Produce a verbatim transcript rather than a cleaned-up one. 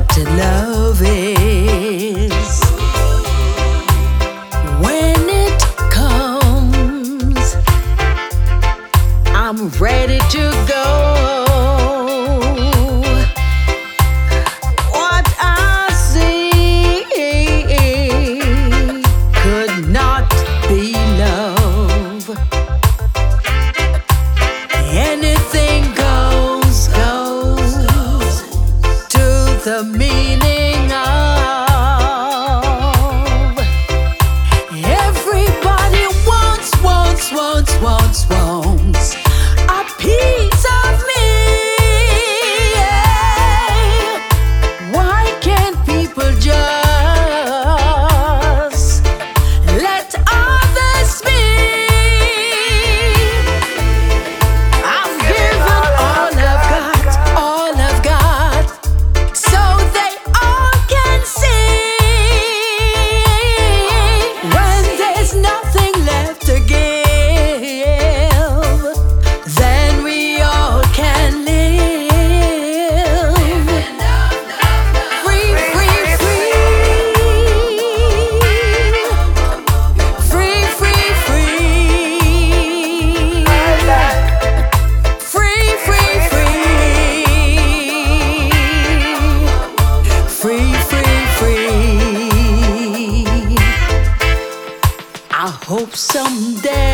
to love is. When it comes, I'm ready to go. What I see could not be love. Anything goes, goes to the meaning of. Everybody wants, wants, wants, wants, wants a piece of me. Why can't people just let others be? I've given all I've got, all I've got, so they all can see. When there's nothing left to give, then we all can live. Free, free, free. Free, free, free. Free, free, free. Free, free, free. I hope someday